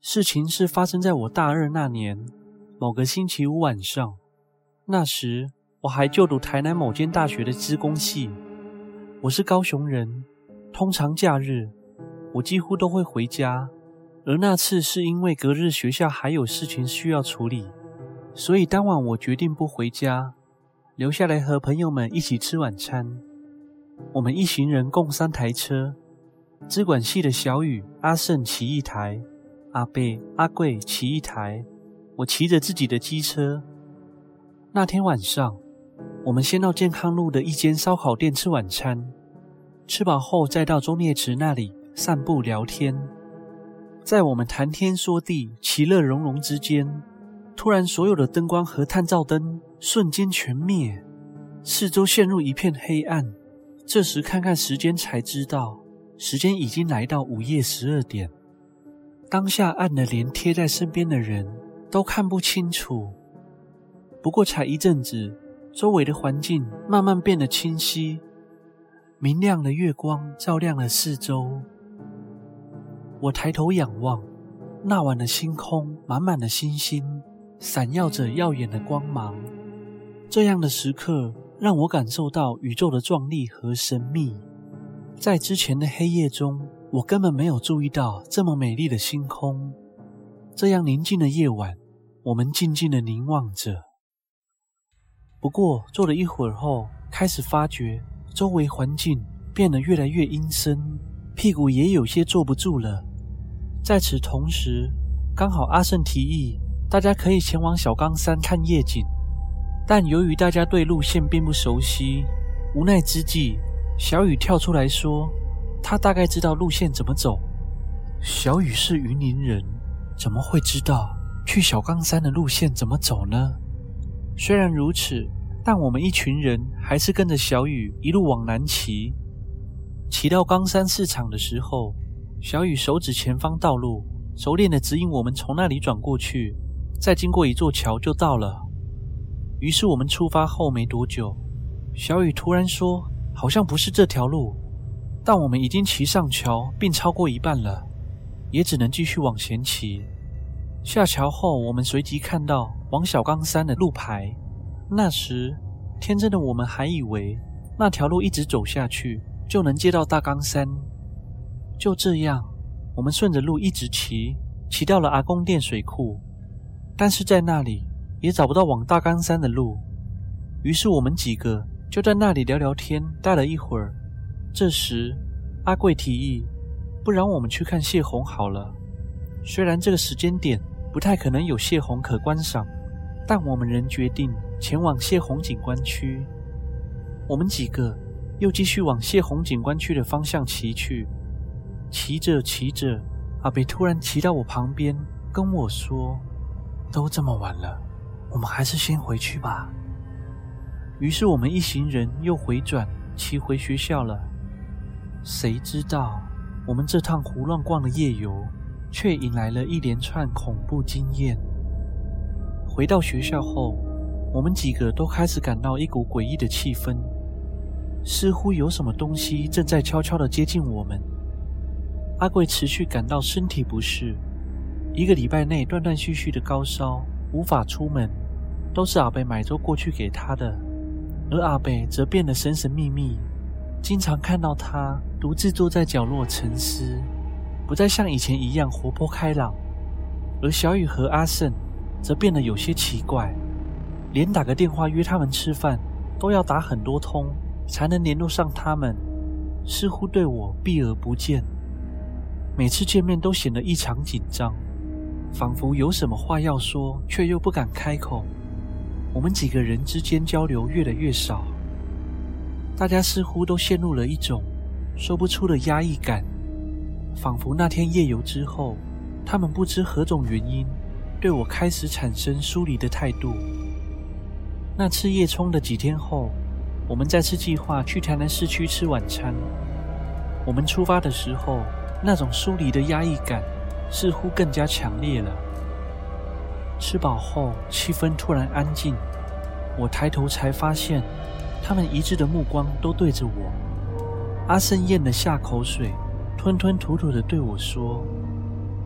事情是发生在我大二那年某个星期五晚上。那时我还就读台南某间大学的资工系。我是高雄人，通常假日我几乎都会回家，而那次是因为隔日学校还有事情需要处理，所以当晚我决定不回家，留下来和朋友们一起吃晚餐。我们一行人共3台车，资管系的小雨、阿胜骑一台，阿贝、阿贵骑一台，我骑着自己的机车。那天晚上，我们先到健康路的一间烧烤店吃晚餐，吃饱后再到忠烈祠那里散步聊天。在我们谈天说地、其乐融融之间，突然所有的灯光和探照灯瞬间全灭，四周陷入一片黑暗。这时看看时间才知道，时间已经来到午夜12点。当下暗得连贴在身边的人都看不清楚。不过才一阵子，周围的环境慢慢变得清晰，明亮的月光照亮了四周。我抬头仰望，那晚的星空满满的星星，闪耀着耀眼的光芒。这样的时刻让我感受到宇宙的壮丽和神秘。在之前的黑夜中，我根本没有注意到这么美丽的星空。这样宁静的夜晚，我们静静地凝望着。不过坐了一会儿后，开始发觉周围环境变得越来越阴森，屁股也有些坐不住了。在此同时，刚好阿胜提议大家可以前往小冈山看夜景，但由于大家对路线并不熟悉，无奈之际，小雨跳出来说他大概知道路线怎么走。小雨是云林人，怎么会知道去小冈山的路线怎么走呢？虽然如此，但我们一群人还是跟着小雨一路往南骑。骑到冈山市场的时候，小雨手指前方道路，熟练地指引我们从那里转过去，再经过一座桥就到了。于是我们出发后没多久，小雨突然说好像不是这条路，但我们已经骑上桥并超过一半了，也只能继续往前骑。下桥后，我们随即看到往小冈山的路牌。那时天真的我们还以为那条路一直走下去就能接到大冈山。就这样，我们顺着路一直骑，骑到了阿公店水库，但是在那里也找不到往大冈山的路。于是我们几个就在那里聊聊天，待了一会儿。这时阿贵提议，不然我们去看泄洪好了。虽然这个时间点不太可能有泄洪可观赏，但我们仍决定前往泄洪景观区。我们几个又继续往泄洪景观区的方向骑去。骑着骑着，阿北突然骑到我旁边跟我说，都这么晚了，我们还是先回去吧。于是我们一行人又回转骑回学校了。谁知道我们这趟胡乱逛的夜游却引来了一连串恐怖经验。回到学校后，我们几个都开始感到一股诡异的气氛，似乎有什么东西正在悄悄地接近我们。阿贵持续感到身体不适，1个礼拜内断断续续的高烧，无法出门，都是阿北买粥过去给他的。而阿北则变得神神秘秘，经常看到他独自坐在角落沉思，不再像以前一样活泼开朗。而小雨和阿胜则变得有些奇怪，连打个电话约他们吃饭都要打很多通才能联络上他们，似乎对我避而不见。每次见面都显得异常紧张，仿佛有什么话要说却又不敢开口。我们几个人之间交流越来越少，大家似乎都陷入了一种说不出的压抑感，仿佛那天夜游之后，他们不知何种原因对我开始产生疏离的态度。那次夜冲的几天后，我们再次计划去台南市区吃晚餐。我们出发的时候，那种疏离的压抑感似乎更加强烈了。吃饱后，气氛突然安静，我抬头才发现他们一致的目光都对着我。阿胜咽了下口水，吞吞吐吐地对我说，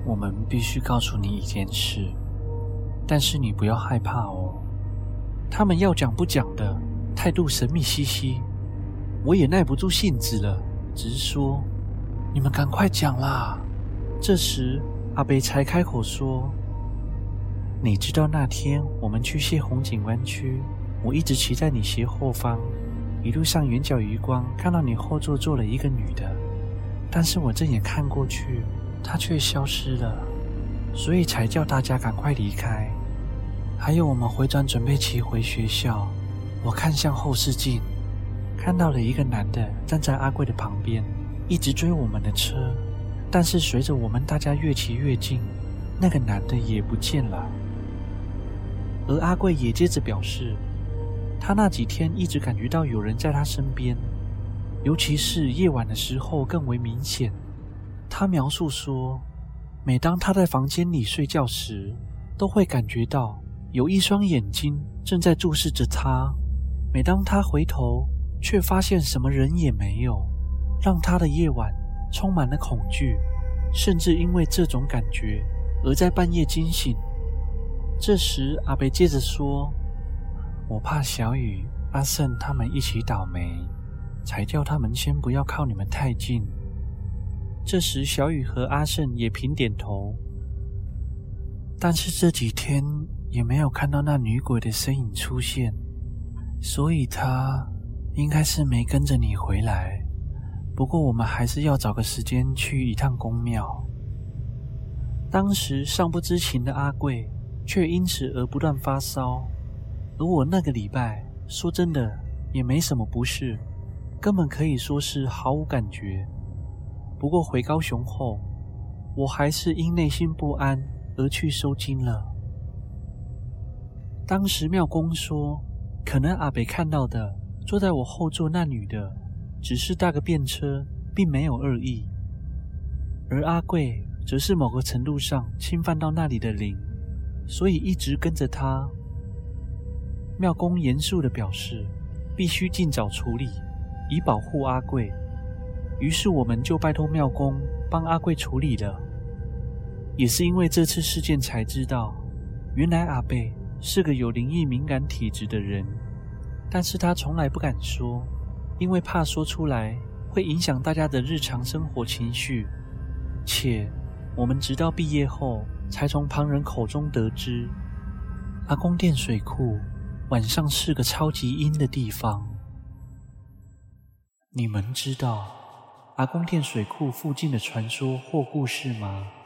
我们必须告诉你一件事，但是你不要害怕哦。他们要讲不讲的，态度神秘兮兮，我也耐不住性子了，只是说，你们赶快讲啦。这时阿北才开口说，你知道那天我们去谢红景湾区，我一直骑在你斜后方，一路上眼角余光看到你后座坐了一个女的，但是我正眼看过去，她却消失了，所以才叫大家赶快离开。还有我们回转准备骑回学校，我看向后视镜，看到了一个男的站在阿贵的旁边，一直追我们的车，但是随着我们大家越骑越近，那个男的也不见了。而阿贵也接着表示，他那几天一直感觉到有人在他身边，尤其是夜晚的时候更为明显。他描述说，每当他在房间里睡觉时，都会感觉到有一双眼睛正在注视着他，每当他回头，却发现什么人也没有，让他的夜晚充满了恐惧，甚至因为这种感觉而在半夜惊醒。这时阿北接着说，我怕小雨、阿胜他们一起倒霉，才叫他们先不要靠你们太近。这时小雨和阿胜也平点头，但是这几天也没有看到那女鬼的身影出现，所以她应该是没跟着你回来。不过我们还是要找个时间去一趟公庙。当时尚不知情的阿贵却因此而不断发烧，而我那个礼拜说真的也没什么不适，根本可以说是毫无感觉。不过回高雄后，我还是因内心不安而去收金了。当时庙公说，可能阿北看到的坐在我后座那女的只是搭个便车，并没有恶意，而阿贵则是某个程度上侵犯到那里的灵，所以一直跟着他。庙公严肃地表示，必须尽早处理，以保护阿贵。于是我们就拜托庙公帮阿贵处理了。也是因为这次事件才知道，原来阿贝是个有灵异敏感体质的人，但是他从来不敢说，因为怕说出来会影响大家的日常生活情绪。且我们直到毕业后才从旁人口中得知，阿公店水库晚上是个超级阴的地方。你们知道阿公店水库附近的传说或故事吗？